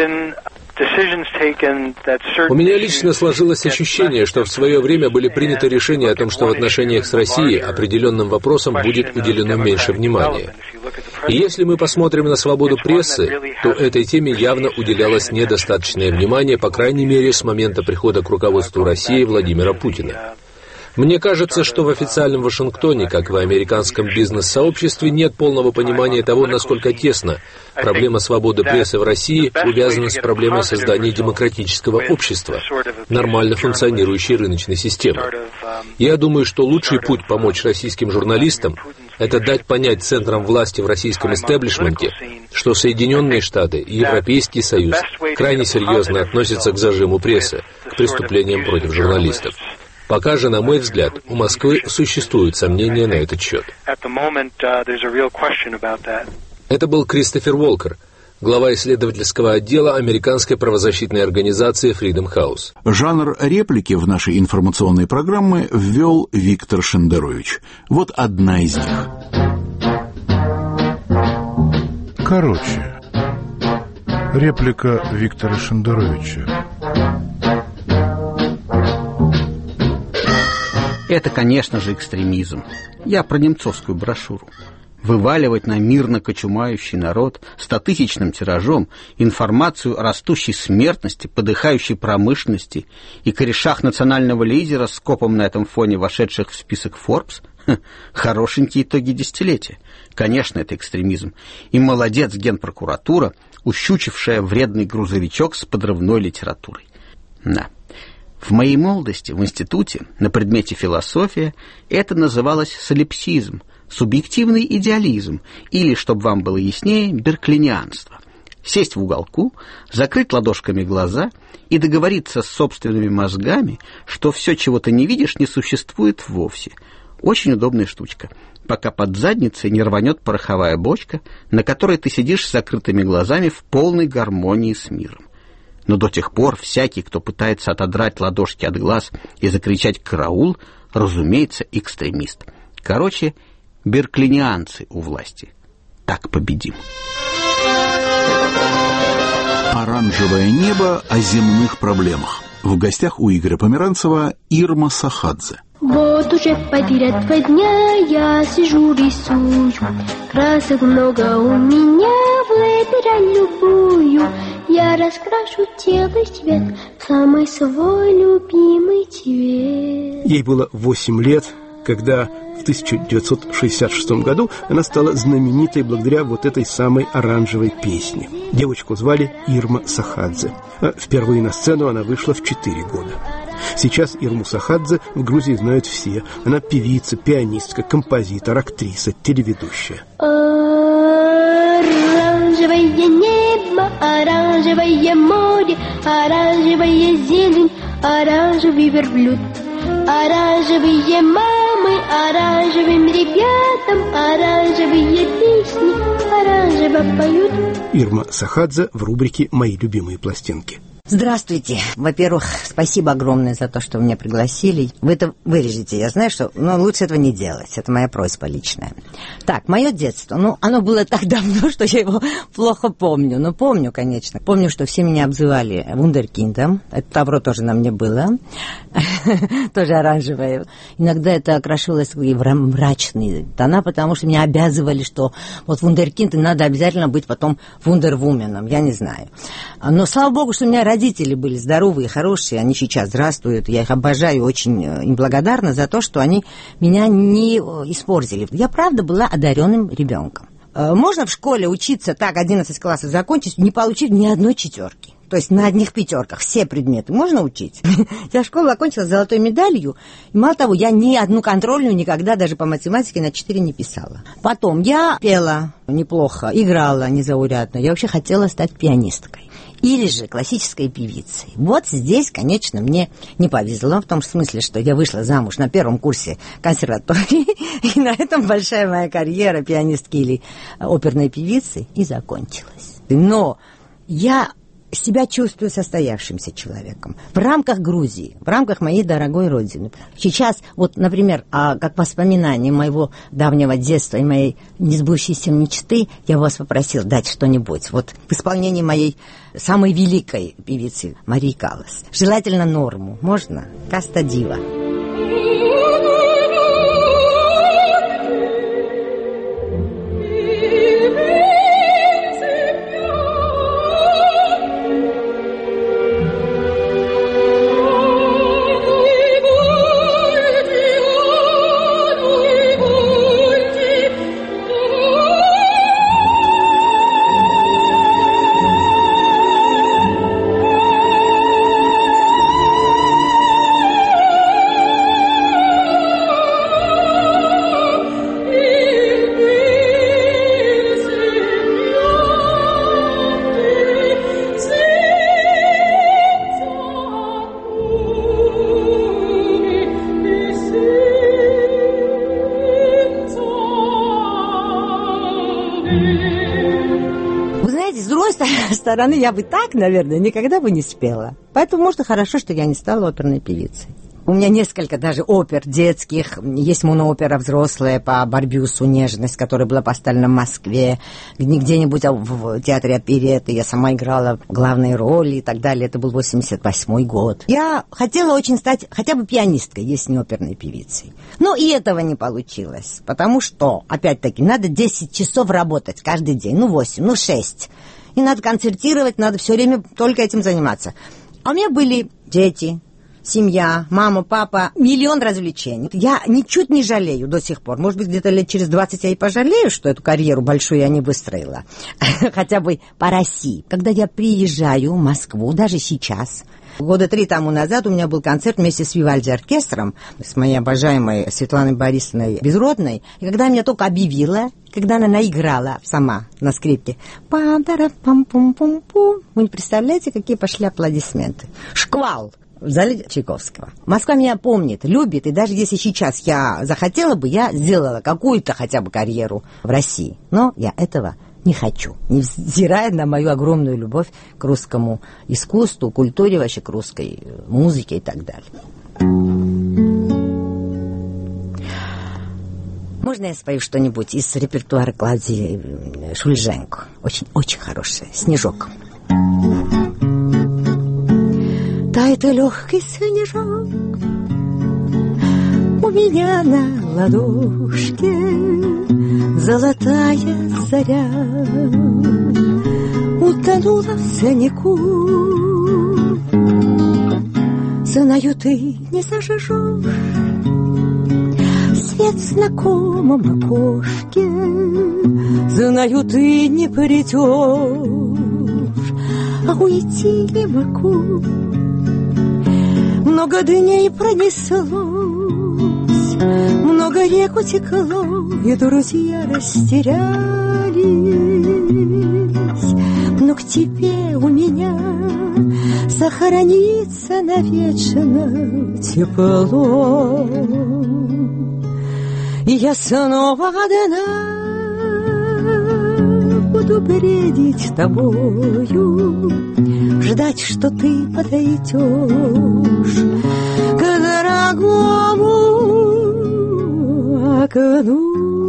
У меня лично сложилось ощущение, что в свое время были приняты решения о том, что в отношениях с Россией определенным вопросам будет уделено меньше внимания. И если мы посмотрим на свободу прессы, то этой теме явно уделялось недостаточное внимание, по крайней мере, с момента прихода к руководству России Владимира Путина. Мне кажется, что в официальном Вашингтоне, как и в американском бизнес-сообществе, нет полного понимания того, насколько тесно проблема свободы прессы в России увязана с проблемой создания демократического общества, нормально функционирующей рыночной системы. Я думаю, что лучший путь помочь российским журналистам – это дать понять центрам власти в российском истеблишменте, что Соединенные Штаты и Европейский Союз крайне серьезно относятся к зажиму прессы, к преступлениям против журналистов. Пока же, на мой взгляд, у Москвы существуют сомнения на этот счет. Это был Кристофер Уолкер, глава исследовательского отдела американской правозащитной организации Freedom House. Жанр реплики в нашей информационной программе ввел Виктор Шендерович. Вот одна из них. Короче, реплика Виктора Шендеровича. Это, конечно же, экстремизм. Я про немцовскую брошюру. Вываливать на мирно кочумающий народ 100-тысячным тиражом информацию о растущей смертности, подыхающей промышленности и корешах национального лидера с скопом на этом фоне вошедших в список Forbes – хорошенькие итоги десятилетия. Конечно, это экстремизм. И молодец Генпрокуратура, ущучившая вредный грузовичок с подрывной литературой. Да. В моей молодости в институте на предмете философия это называлось солипсизм, субъективный идеализм или, чтобы вам было яснее, берклинианство. Сесть в уголку, закрыть ладошками глаза и договориться с собственными мозгами, что все, чего ты не видишь, не существует вовсе. Очень удобная штучка, пока под задницей не рванет пороховая бочка, на которой ты сидишь с закрытыми глазами в полной гармонии с миром. Но до тех пор всякий, кто пытается отодрать ладошки от глаз и закричать «караул», разумеется, экстремист. Короче, берклинианцы у власти. Так победим. Оранжевое небо о земных проблемах. В гостях у Игоря Померанцева Ирма Сахадзе. Вот уже потеряд 2 дня я сижу, рисую. Красок много у меня, выбирай любую. Я раскрашу тело цвет, самый свой любимый цвет. Ей было 8 лет, когда в 1966 году она стала знаменитой благодаря вот этой самой оранжевой песне. Девочку звали Ирма Сахадзе. Впервые на сцену она вышла в 4 года. Сейчас Ирму Сахадзе в Грузии знают все. Она певица, пианистка, композитор, актриса, телеведущая. Оранжевое небо, оранжевое море, оранжевая зелень, оранжевый верблюд. Оранжевые мамы, оранжевым ребятам, оранжевые песни, оранжево поют. Ирма Сахадзе в рубрике «Мои любимые пластинки». Здравствуйте. Во-первых, спасибо огромное за то, что вы меня пригласили. Вы это вырежете, я знаю, что... Но лучше этого не делать. Это моя просьба личная. Так, мое детство. Оно было так давно, что я его плохо помню. Но помню, конечно. Помню, что все меня обзывали вундеркиндом. Это тавро тоже на мне было. Тоже оранжевое. Иногда это окрашивалось в мрачные тона, потому что меня обязывали, что вот вундеркинд, и надо обязательно быть потом вундервуменом. Я не знаю. Но слава богу, что у меня родители были здоровые, хорошие, они сейчас здравствуют, я их обожаю, очень им благодарна за то, что они меня не испортили. Я, правда, была одаренным ребенком. Можно в школе учиться так, 11 классов закончить, не получив ни одной четверки. То есть на одних пятерках все предметы можно учить. Я школу окончила с золотой медалью. И мало того, я ни одну контрольную никогда даже по математике на 4 не писала. Потом я пела неплохо, играла незаурядно. Я вообще хотела стать пианисткой. Или же классической певицей. Вот здесь, конечно, мне не повезло, в том смысле, что я вышла замуж на первом курсе консерватории, и на этом большая моя карьера пианистки или оперной певицы и закончилась. Но я себя чувствую состоявшимся человеком в рамках Грузии, в рамках моей дорогой родины. Сейчас, вот, например, как воспоминание моего давнего детства и моей несбывшейся мечты, я вас попросила дать что-нибудь вот в исполнении моей самой великой певицы Марии Каллас. Желательно норму. Можно? Каста дива. Стороны, я бы так, наверное, никогда бы не спела. Поэтому, может, хорошо, что я не стала оперной певицей. У меня несколько даже опер детских. Есть моноопера взрослая по Барбюсу «Нежность», которая была поставлена в Москве. Где-нибудь в театре оперетты я сама играла главные роли и так далее. Это был 88-й год. Я хотела очень стать хотя бы пианисткой, если не оперной певицей. Но и этого не получилось. Потому что, опять-таки, надо 10 часов работать каждый день. 8, 6. И надо концертировать, надо все время только этим заниматься. А у меня были дети, семья, мама, папа, миллион развлечений. Я ничуть не жалею до сих пор. Может быть, где-то лет через 20 я и пожалею, что эту карьеру большую я не выстроила. Хотя бы по России. Когда я приезжаю в Москву, даже сейчас... Года 3 тому назад у меня был концерт вместе с Вивальди оркестром, с моей обожаемой Светланой Борисовной Безродной. И когда меня только объявила, когда она наиграла сама на скрипке, пам-тара-пам-пум-пум-пум, вы не представляете, какие пошли аплодисменты. Шквал в зале Чайковского. Москва меня помнит, любит, и даже если сейчас я захотела бы, я сделала какую-то хотя бы карьеру в России. Но я этого не хочу, невзирая на мою огромную любовь к русскому искусству, культуре, вообще к русской музыке и так далее. Можно я спою что-нибудь из репертуара Клавдии Шульженко? Очень хорошее. «Снежок». Тает легкий снежок у меня на ладошке, золотая заря утонула в снегу. Знаю, ты не зажжешь свет в знакомом окошке, знаю, ты не придешь, а уйти не могу. Много дней пронеслось, много рек утекло, и друзья растерялись. Но к тебе у меня сохранится навечно тепло. И я снова одна у буду бредить тобою, ждать, что ты подойдешь к дорогому окну.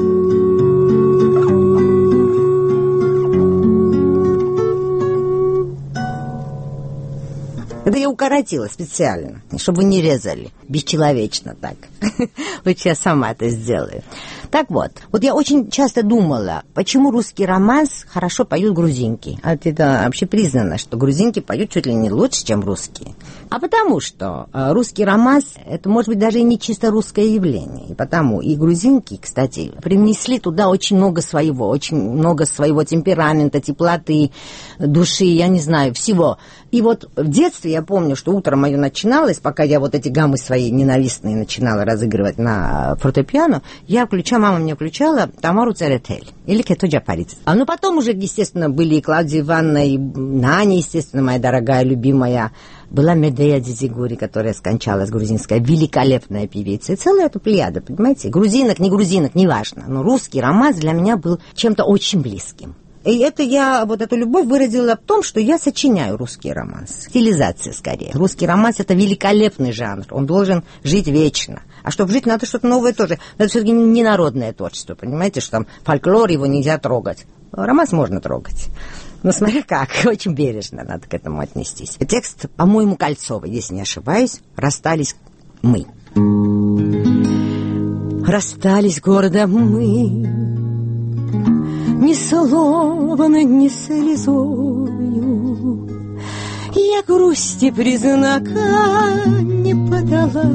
Это я укоротила специально, чтобы вы не резали. Бесчеловечно так. Лучше я сама это сделаю. Так вот я очень часто думала, почему русский романс хорошо поют грузинки. Это вообще признано, что грузинки поют чуть ли не лучше, чем русские. А потому что русский романс, это может быть даже и не чисто русское явление. И потому и грузинки, кстати, привнесли туда очень много своего темперамента, теплоты, души, я не знаю, всего. И вот в детстве я помню, что утро мое начиналось, пока я вот эти гаммы свои ненавистные начинала разыгрывать на фортепиано, мама мне включала Тамару Церетели или Кето Джапаридзе. Ну, потом уже, естественно, были и Клавдия Ивановна, и Наня, естественно, моя дорогая, любимая. Была Медея Дзидзигури, которая скончалась, грузинская, великолепная певица. И целая эта плеяда, понимаете? Грузинок, неважно. Но русский романс для меня был чем-то очень близким. И это я вот эту любовь выразила в том, что я сочиняю русский романс. Стилизация скорее. Русский романс — это великолепный жанр. Он должен жить вечно. А чтобы жить, надо что-то новое тоже. Это все-таки не народное творчество, понимаете, что там фольклор, его нельзя трогать. Романс можно трогать. Но смотря как, очень бережно надо к этому отнестись. Текст, по-моему, Кольцовой, если не ошибаюсь. «Расстались мы». Расстались гордо мы, ни словом, ни слезою. Я грусти признака не подала.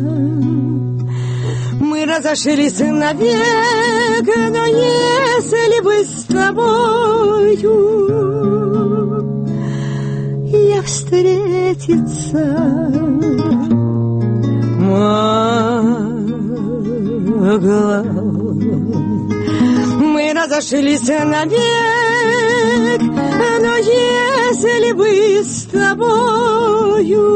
Мы разошлись навек, но если бы с тобою я встретиться могла. Мы разошлись навек, но если бы с тобою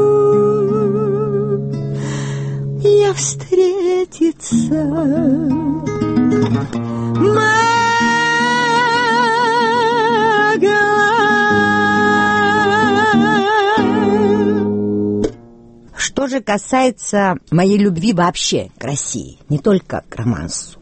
я встретиться могла. Что же касается моей любви вообще к России, не только к романсу.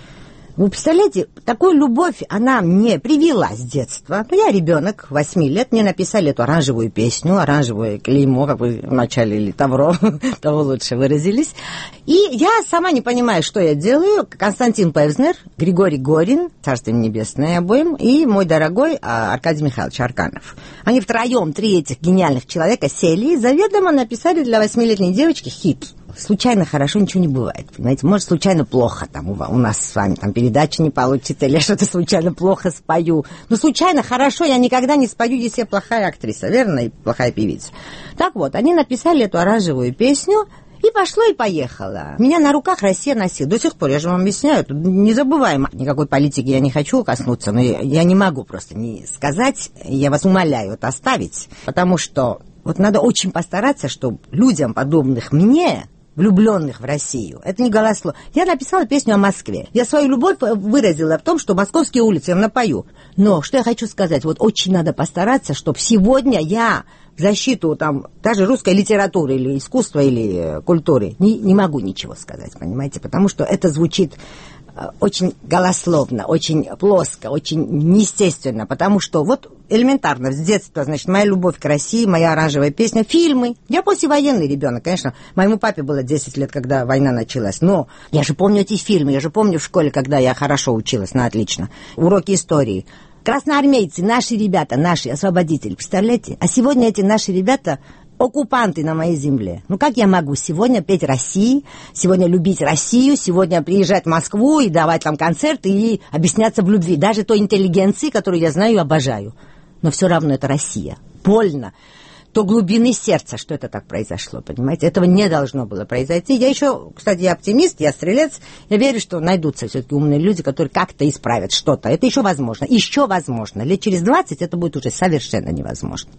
Вы представляете, такую любовь она мне привила с детства. Я ребенок, 8 лет, мне написали эту оранжевую песню, оранжевое клеймо, как вы вначале, или тавро, того лучше выразились. И я сама не понимаю, что я делаю. Константин Певзнер, Григорий Горин, царство им небесное обоим, и мой дорогой Аркадий Михайлович Арканов. Они втроем, 3 этих гениальных человека сели и заведомо написали для 8-летней девочки хит. Случайно хорошо ничего не бывает, понимаете? Может, случайно плохо там у нас с вами там передача не получится, или я что-то случайно плохо спою. Но случайно хорошо я никогда не спою, если я плохая актриса, верно? И плохая певица. Так вот, они написали эту оранжевую песню, и пошло, и поехало. Меня на руках Россия носила. До сих пор, я же вам объясняю, это незабываемо. Никакой политики я не хочу коснуться, но я не могу просто не сказать, я вас умоляю это оставить, потому что вот надо очень постараться, чтобы людям, подобных мне, влюбленных в Россию, это не голословие. Я написала песню о Москве. Я свою любовь выразила в том, что московские улицы я напою. Но что я хочу сказать, вот очень надо постараться, чтобы сегодня я в защиту там даже русской литературы или искусства или культуры не могу ничего сказать, понимаете, потому что это звучит очень голословно, очень плоско, очень неестественно, потому что вот элементарно с детства, значит, моя любовь к России, моя оранжевая песня, фильмы. Я послевоенный ребенок, конечно. Моему папе было 10 лет, когда война началась, но я же помню эти фильмы, я же помню в школе, когда я хорошо училась, на отлично. Уроки истории. Красноармейцы, наши ребята, наши освободители, представляете? А сегодня эти наши ребята оккупанты на моей земле. Ну как я могу сегодня петь России, сегодня любить Россию, сегодня приезжать в Москву и давать там концерты и объясняться в любви, даже той интеллигенции, которую я знаю и обожаю. Но все равно это Россия. Больно. До глубины сердца, что это так произошло, понимаете? Этого не должно было произойти. Я еще, кстати, я оптимист, я стрелец. Я верю, что найдутся все-таки умные люди, которые как-то исправят что-то. Это еще возможно. Еще возможно. Лет через 20 это будет уже совершенно невозможно.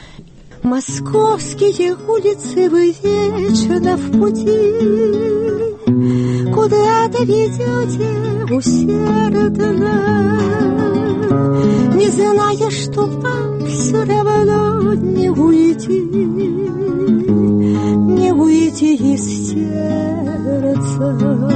Московские улицы вы вечно в пути, куда-то ведете усердно. не зная, что вам все равно не уйти из сердца.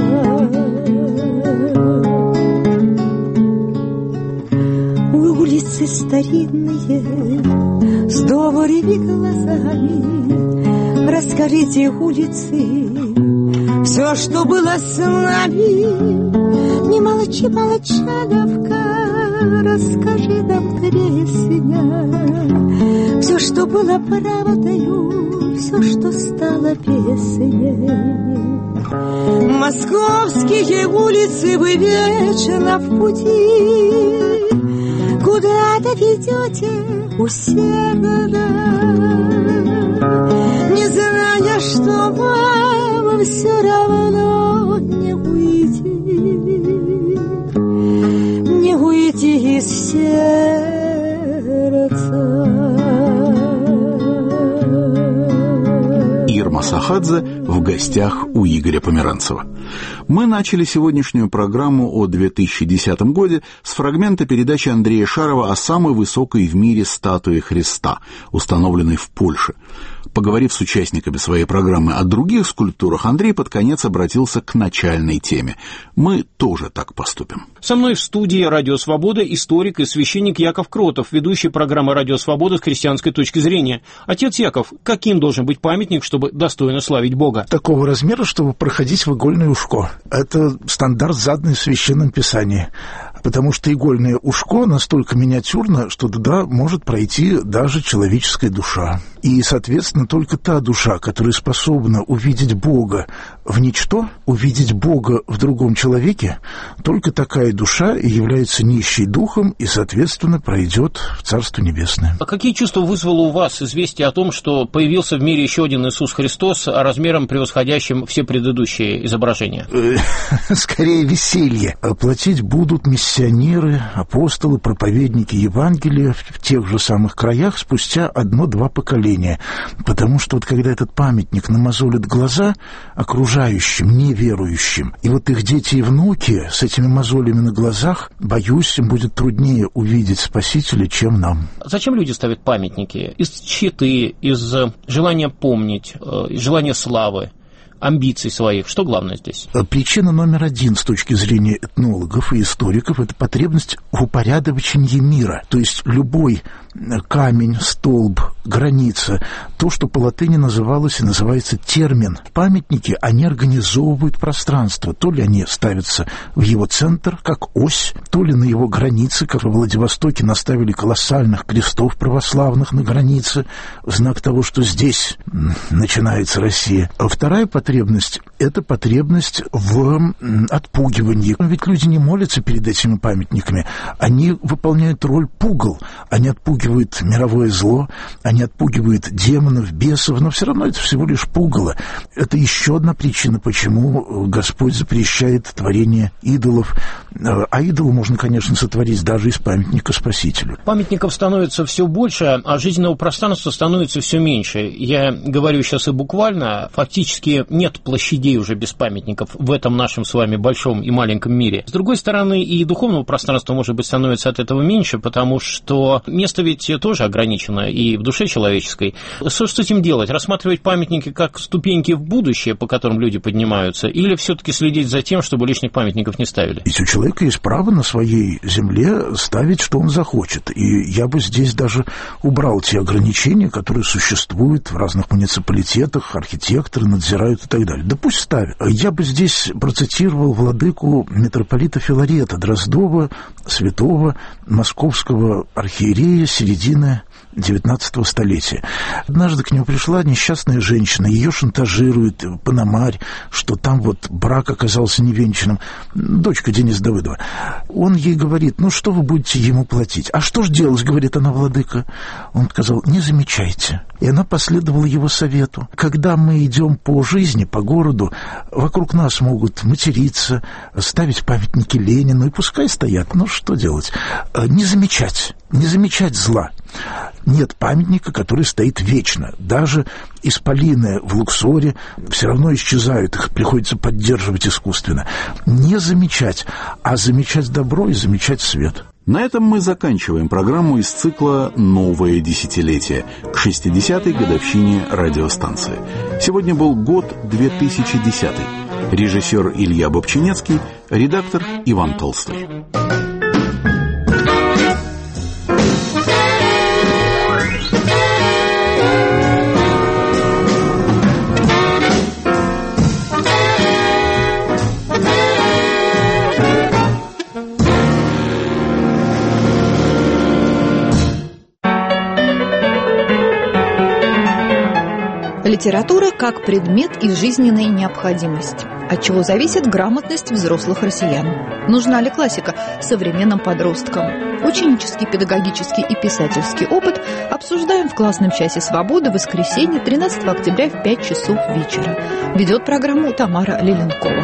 Улицы старинные с добрыми глазами, расскажите, улицы, все, что было с нами. Не молчи, молчалявка, расскажи нам, тресня, все, что было правдою, все, что стало песней. Московские улицы, вы вечно в пути, куда-то ведете усердно, не зная, что вам все равно не уйти из сердца. Ирма Сахадзе в гостях у Игоря Померанцева. Мы начали сегодняшнюю программу о 2010 году с фрагмента передачи Андрея Шарова о самой высокой в мире статуе Христа, установленной в Польше. Поговорив с участниками своей программы о других скульптурах, Андрей под конец обратился к начальной теме. Мы тоже так поступим. Со мной в студии «Радио Свобода» историк и священник Яков Кротов, ведущий программы «Радио Свобода» с христианской точки зрения. Отец Яков, каким должен быть памятник, чтобы достойно славить Бога? Такого размера, чтобы проходить в игольное ушко. Это стандарт, заданный в Священном Писании. Потому что игольное ушко настолько миниатюрно, что туда может пройти даже человеческая душа. И, соответственно, только та душа, которая способна увидеть Бога в ничто, увидеть Бога в другом человеке, только такая душа и является нищей духом и, соответственно, пройдет в Царство Небесное. А какие чувства вызвало у вас известие о том, что появился в мире еще один Иисус Христос, размером превосходящим все предыдущие изображения? Скорее, веселье. Платить будут миссионеры, апостолы, проповедники Евангелия в тех же самых краях спустя 1-2 поколения. Потому что вот когда этот памятник намазолит глаза окружающим, неверующим, и вот их дети и внуки с этими мозолями на глазах, боюсь, им будет труднее увидеть Спасителя, чем нам. Зачем люди ставят памятники? Из тщеты, из желания помнить, из желания славы, амбиций своих. Что главное здесь? Причина номер 1 с точки зрения этнологов и историков – это потребность в упорядочении мира. То есть любой камень, столб, граница, то, что по латыни называлось и называется термин. Памятники, они организовывают пространство. То ли они ставятся в его центр, как ось, то ли на его границе, как в Владивостоке наставили колоссальных крестов православных на границе, в знак того, что здесь начинается Россия. А вторая потребность – это потребность в отпугивании. Ведь люди не молятся перед этими памятниками. Они выполняют роль пугал. Они отпугивают мировое зло, они отпугивают демонов, бесов, но все равно это всего лишь пугало. Это еще одна причина, почему Господь запрещает творение идолов. А идола можно, конечно, сотворить даже из памятника Спасителю. Памятников становится все больше, а жизненного пространства становится все меньше. Я говорю сейчас и буквально, фактически нет площадей уже без памятников в этом нашем с вами большом и маленьком мире. С другой стороны, и духовного пространства, может быть, становится от этого меньше, потому что место ведь тоже ограничено и в душе человеческой. Что с этим делать? Рассматривать памятники как ступеньки в будущее, по которым люди поднимаются, или все-таки следить за тем, чтобы лишних памятников не ставили? Ведь у человека есть право на своей земле ставить, что он захочет. И я бы здесь даже убрал те ограничения, которые существуют в разных муниципалитетах, архитекторы надзирают и так далее. Да пусть ставят. Я бы здесь процитировал владыку митрополита Филарета Дроздова, святого московского архиерея середины 19 столетия. Однажды к нему пришла несчастная женщина, ее шантажирует Пономарь, что там вот брак оказался невенчанным, дочка Дениса Давыдова. Он ей говорит: ну что вы будете ему платить? А что ж делать, говорит она, владыка? Он сказал: не замечайте. И она последовала его совету. Когда мы идем по жизни, по городу, вокруг нас могут материться, ставить памятники Ленину, и пускай стоят, ну что делать? Не замечать зла. Нет памятника, который стоит вечно. Даже исполины в Луксоре все равно исчезают, их приходится поддерживать искусственно. Не замечать, а замечать добро и замечать свет. На этом мы заканчиваем программу из цикла «Новое десятилетие» к 60-й годовщине радиостанции. Сегодня был год 2010. Режиссер Илья Бобчинецкий, редактор Иван Толстой. Литература как предмет и жизненная необходимость. От чего зависит грамотность взрослых россиян? Нужна ли классика современным подросткам? Ученический, педагогический и писательский опыт обсуждаем в классном часе свободы в воскресенье 13 октября в 5 часов вечера. Ведет программу Тамара Лиленкова.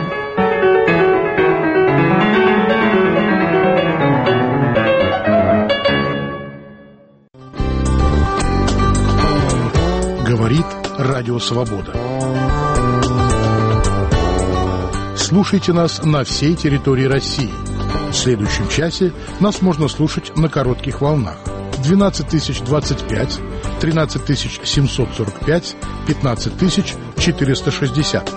Говорит Радио Свобода. Слушайте нас на всей территории России. В следующем часе нас можно слушать на коротких волнах. 12025, 13745, 15460.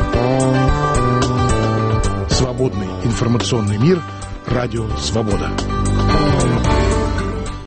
Свободный информационный мир. Радио Свобода.